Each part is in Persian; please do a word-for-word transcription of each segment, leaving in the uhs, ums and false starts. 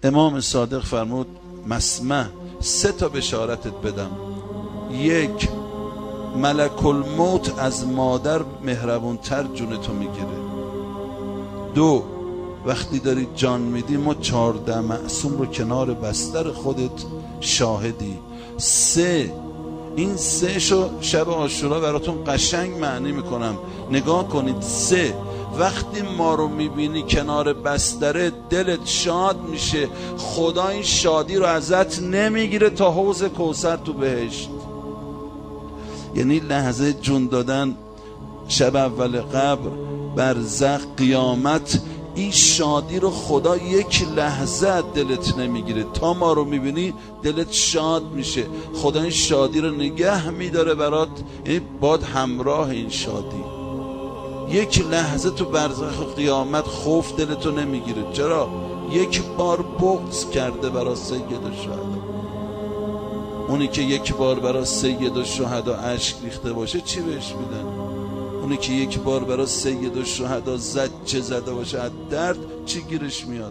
امام صادق فرمود مسمع سه تا بشارتت بدم. یک، ملک الموت از مادر مهربونتر جونتو میگیره. دو، وقتی داری جان میدی ما چهارده معصوم رو کنار بستر خودت شاهدی. سه، این سه شو شب عاشورا براتون قشنگ معنی میکنم، نگاه کنید. سه، وقتی ما رو میبینی کنار بستره دلت شاد میشه، خدا این شادی رو ازت نمیگیره تا حوض کوثر تو بهشت. یعنی لحظه جون دادن، شب اول قبر، برزخ، قیامت، این شادی رو خدا یک لحظه دلت نمیگیره. تا ما رو میبینی دلت شاد میشه، خدا این شادی رو نگه میداره برات، یعنی باد همراه این شادی. یک لحظه تو برزخ و قیامت خوف دلتو نمیگیره. چرا؟ یک بار بغض کرده برای سید الشهدا. اونی که یک بار برای سید الشهدا اشک ریخته باشه چی بهش میدن؟ اونی که یک بار برای سید الشهدا زجه زده باشه از درد چی گیرش میاد؟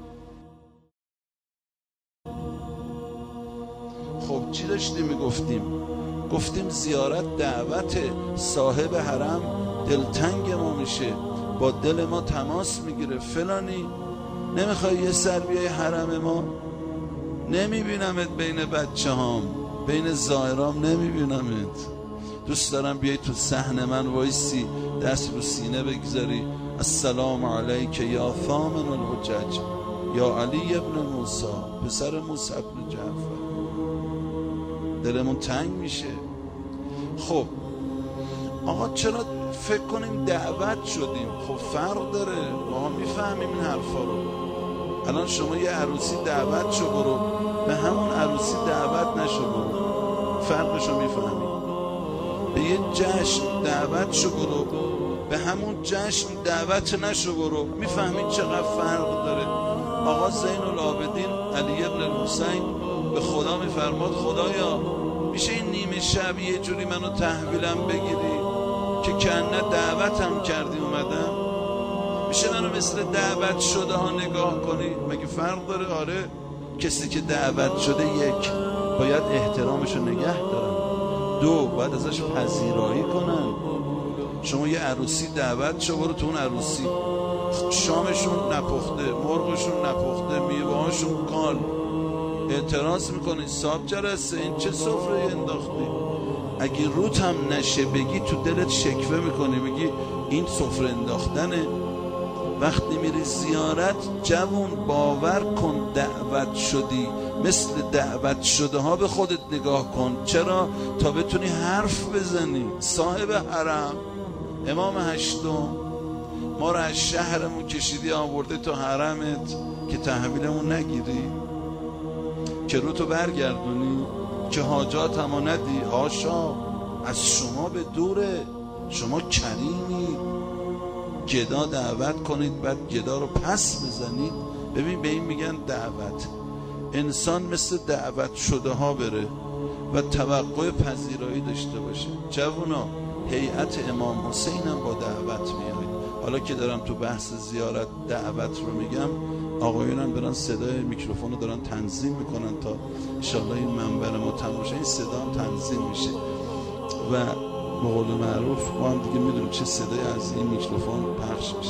خب چی داشتیم میگفتیم؟ گفتیم زیارت دعوت صاحب حرم دلتنگ ما میشه، با دل ما تماس میگیره. فلانی نمیخوای یه سر بیای حرم ما؟ نمیبینمت بین بچه هام، بین زائرام نمیبینمت. دوست دارم بیای تو صحن من وایسی، دست رو سینه بگذاری، السلام علیک یا ثامن الحجج یا علی ابن موسی، پسر موسی ابن جعفر. دلمون تنگ میشه. خب آقا چرا فکر کنیم دعوت شدیم؟ خب فرق داره، ما میفهمیم این حرفا رو. الان شما یه عروسی دعوت شو برو، به همون عروسی دعوت نشو برو، فرقشو میفهمی. به یه جشن دعوت شو برو، به همون جشن دعوت نشو برو، میفهمید چقدر فرق داره. آقا زین العابدین علی ابن الحسین به خدا میفرماد خدایا میشه این نیمه شب یه جوری منو تحویلم بگیری که کنه دعوتم کردی اومدم؟ میشه منو مثل دعوت شده ها نگاه کنی؟ مگه فرق داره؟ آره، کسی که دعوت شده یک باید احترامشو نگه دارن، دو باید ازش پذیرایی کنن. شما یه عروسی دعوت شو برو، تو اون عروسی شامشون نپخته، مرغشون نپخته، میوهاشون کال، اعتراض میکنی صاحب جرسه این چه سفره انداختی؟ اگه روت هم نشه بگی تو دلت شکوه میکنی، میگی این سفره انداختنه. وقتی میری زیارت جوون باور کن دعوت شدی، مثل دعوت شده ها به خودت نگاه کن. چرا؟ تا بتونی حرف بزنی. صاحب حرم امام هشتم ما رو از شهرمون کشیدی آورده تو حرمت که تحویلمون نگیری، که رو تو برگردونی، که حاجات همو ندی. هاشا از شما به دوره، شما کریمی. گدا دعوت کنید بعد گدا رو پس بزنید. ببین به این میگن دعوت. انسان مثل دعوت شده ها بره و توقع پذیرایی داشته باشه. جوونا هیئت امام حسین هم با دعوت میاد. حالا که دارم تو بحث زیارت دعوت رو میگم، آقایونم برن صدای میکروفون رو دارن تنظیم میکنن تا انشالله این منبر ما تموشه، این صدا هم تنظیم میشه و به قول معروف ما هم دیگه میدونیم چه صدای از این میکروفون پخش میشه.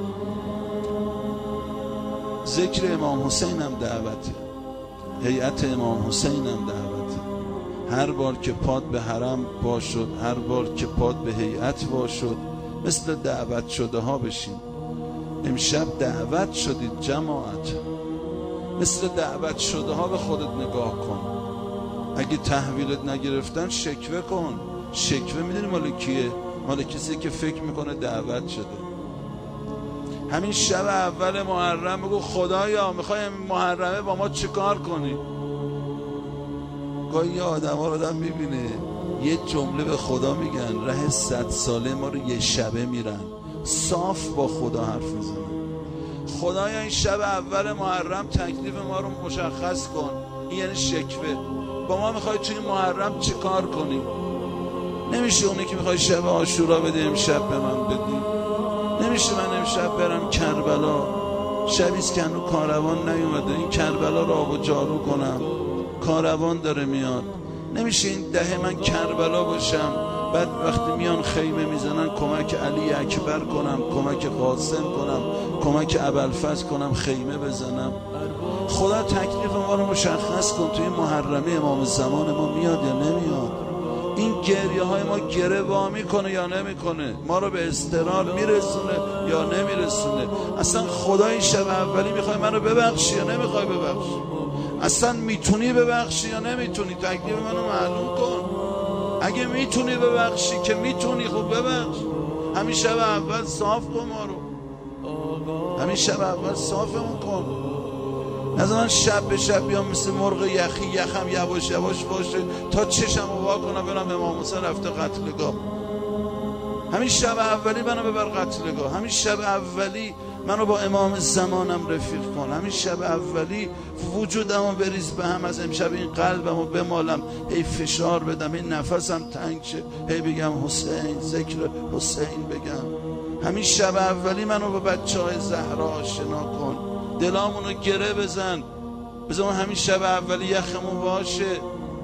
ذکر امام حسین هم دعوته، هیئت امام حسین هم دعوته. هر بار که پاد به حرم وا شد، هر بار که پاد به هیئت وا شد، مثل دعوت شده ها بشین. امشب دعوت شدید جماعت، مثل دعوت شده ها به خودت نگاه کن. اگه تحویلت نگرفتن شکوه کن. شکوه میدونی مال کیه؟ مال کسی که فکر میکنه دعوت شده. همین شب اول محرم بگو خدایا میخوای همین محرمه با ما چیکار کنی؟ گاهی یه آدم ها رو آدم میبینه یه جمله به خدا میگن، ره صد ساله ما رو یه شبه میرن، صاف با خدا حرف میزنن. خدایا این شب اول محرم تکلیف ما رو مشخص کن. این یعنی شکوه. با ما میخوای توی محرم چی کار کنی؟ نمیشه اونی که میخوای شب عاشورا بده امشب به من بدی. نمیشه من امشب برم کربلا شبیست که هنوز کاروان نیومده، این کربلا رو آب و جارو کنم، کاروان داره میاد. نمیشه این دهه من کربلا باشم، بعد وقتی میان خیمه میزنن کمک علی اکبر کنم، کمک قاسم کنم، کمک ابوالفضل کنم، خیمه بزنم. خدا تکلیف ما رو مشخص کن، توی محرمه امام زمان ما میاد یا نمیاد؟ این گریه های ما گره وامی کنه یا نمیکنه؟ ما رو به اضطرار میرسونه یا نمیرسونه؟ اصلا خدای شب اولی میخوای منو ببخشی یا نمیخوای ببخشی؟ اصلا میتونی ببخشی یا نمیتونی؟ تکلیف منو معلوم کن. اگه میتونی ببخشی که میتونی، خوب ببخش. همین شب اول صاف کن ما رو، همین شب اول صافمون کن. نظر من شب به شب بیام مثل مرغ یخی یخم یواش یواش باشه تا چشم رو وا کنم برم امام حسین رفته قتلگاه. همین شب اولی منو ببر قتلگاه، همین شب اولی منو با امام زمانم رفیق کن، همین شب اولی وجودمو بریز به هم، از امشب این قلبمو بمالم، هی فشار بدم، هی نفسم تنگ شه، هی بگم حسین، ذکر حسین بگم. همین شب اولی منو با بچه های زهرا آشنا کن، دلامونو گره بزن، بذار همین شب اولی یخمون باشه.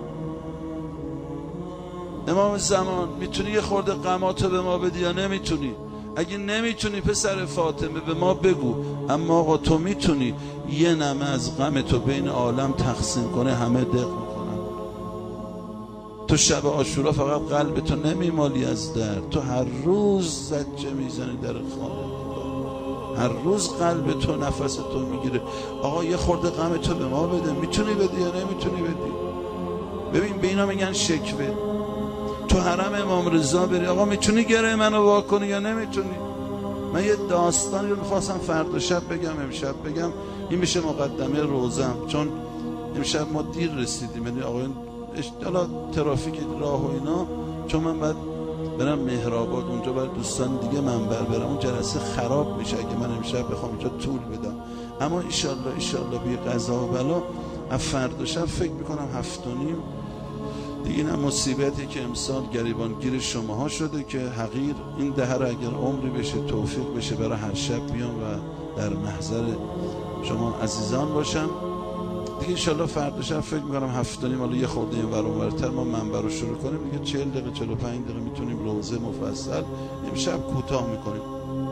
امام زمان میتونی یه خورده غماتو به ما بدی یا نمیتونی؟ اگه نمیتونی پسر فاطمه به ما بگو، اما آقا تو میتونی یه نمه از غم تو بین عالم تقسیم کنه، همه دق میکنن. تو شب عاشورا فقط قلب تو نمیمالی از درد، تو هر روز زجه میزنی در خانه، هر روز قلب تو نفس تو میگیره. آقا یه خورده غم تو به ما بده، میتونی بدی یا نمیتونی بدی؟ ببین به اینا میگن شکوه. تو حرم امام رضا بری، آقا میتونی گره منو وا کنی یا نمیتونی؟ من یه داستانی رو میخواستم فردا شب بگم، امشب بگم، این میشه مقدمه روزم، چون امشب ما دیر رسیدیم، یعنی آقایون حالا ترافیک راه و اینا، چون من بعد برم مهرآباد، اونجا برای دوستان دیگه منبر برم، اون جلسه خراب میشه اگه من امشب بخوام اینجا طول بدم. اما ایشالله ایشالله بی قضا و بلا از فردا شب فکر میکنم هفت و نیم دیگه. این مصیبتی که امسال گریبانگیر شماها شده که حقیر این دهه را اگر عمری بشه توفیق بشه برای هر شب بیام و در محضر شما عزیزان باشم دیگه. انشالله فردا شب فکر میکنم هفت و نیم، حالا یه خورده این ور اونورتر ما منبر رو شروع کنیم دیگه، چهل دقیقه چهل و پنج دقیقه میتونیم روزه مفصل امشب کوتاه میکنیم.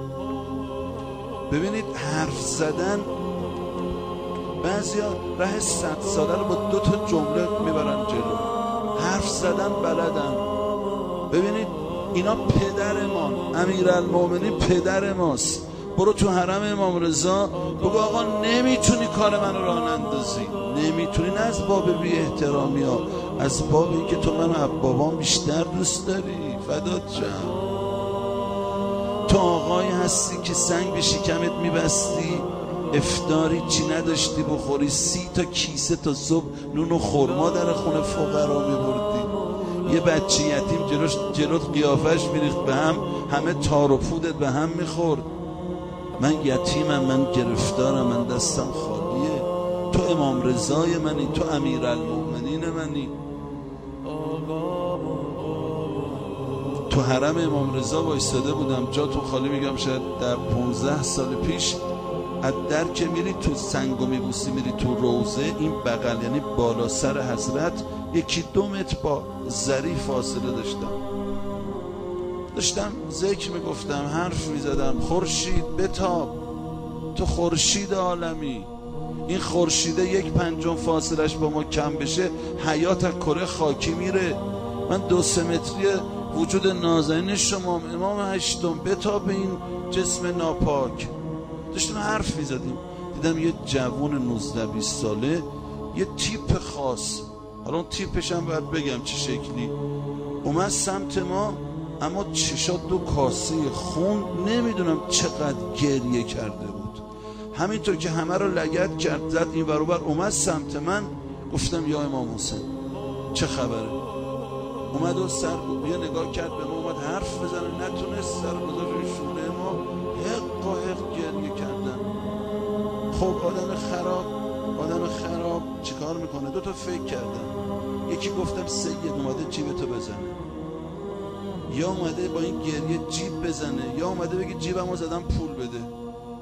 ببینید حرف زدن، بعضیا راه صد ساله رو با دو تا جمله میبرن جلو. حرف زدن بلدن. ببینید اینا پدر ما، امیرالمومنین پدر ماست. برو تو حرم امام رضا بگو آقا نمیتونی کار منو راه اندازی، نمیتونی، نه از باب بی احترامی ها، از باب این که تو منو از بابام بیشتر دوست داری. فدات شم. تو آقایی هستی که سنگ به شکمت میبستی، افطاری چی نداشتی بخوری، سی تا کیسه تا صبح نون و خرما در خونه فقرا میبردی. یه بچه یتیم جلوش جلوت قیافش میریخت به هم، همه تار و پودت به هم میخورد. من یتیمم، من گرفتارم، من دستم خالیه. تو امام رضای منی، تو امیرالمومنین منی. تو حرم امام رضا وایساده بودم، جا تو خالی، میگم شاید در پونزده سال پیش. از در که میری تو سنگو میبوسی میری تو روزه، این بغل یعنی بالا سر حضرت یکی دو متر با زری فاصله داشتم داشتم ذکر میگفتم، حرف میزدم. خورشید بتاب، تو خورشید عالمی. این خورشیده یک پنجم فاصلش با ما کم بشه حیات از کره خاکی میره. من دو سه متری وجود نازنین شما، امام هشتم، بتاب این جسم ناپاک. داشتیم حرف میزدیم، دیدم یه جوون نوزده بیست ساله، یه تیپ خاص، حالا اون تیپش هم باید بگم چه شکلی، اومد سمت ما، اما چشات دو کاسه خون، نمیدونم چقدر گریه کرده بود. همینطور که همه رو لگد کرد، زد این ور اون ور، اومد سمت من. گفتم یا امام حسین چه خبره؟ اومد و سر یه نگاه کرد به ما، اومد حرف بزنه، نتونست، سر گذاشت روی شونه ما، حق و حق گریه کردن. خب آدم خراب، آدم خراب چیکار میکنه؟ دو تا فکر کردم. یکی گفتم سید اومده جیبتو بزنه، یا اومده با این گریه جیب بزنه، یا اومده بگه جیبمو زدم پول بده.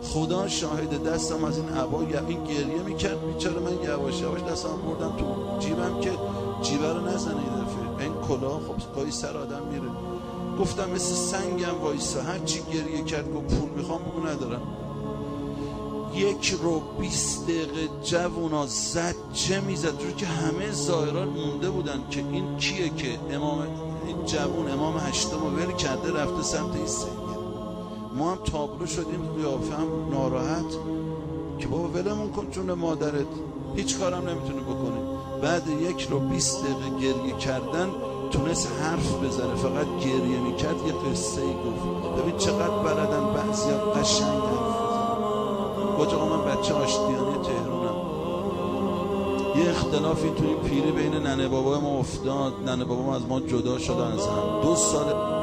خدا شاهد دستم از این عبا این گریه میکرد بیچاره. من یواش یواش دستم بردم تو جیبم که جیبه رو نزنه این دفعه. این کلاه خب گاهی سر آدم میره. گفتم مثل سنگم وایسا، هر چی گریه کرد گفت پول میخوام، بگو ندارم. یک رو بیست دقیقه جوونا زجه میزد رو که همه زائران مونده بودن که این کیه که امام این جوون امام هشتم رو ول کرده رفته سمت این سید. ما هم تابلو شدیم قیافه هم ناراحت که بابا ولمون کن جون مادرت، هیچ کارم نمیتونه بکنه. بعد یک رو بیست دقیقه گریه کردن تونست حرف بزنه، فقط گریه میکرد. یه قصه ای گفت. ببین چقدر بلدن بعضی ها قشنگ حرف بزنن. گفت آقا من بچه آشتیانی تهرانم، یه اختلافی توی پیری بین ننه بابا ما افتاد، ننه بابا ما از ما جدا شدن، از هم دو سال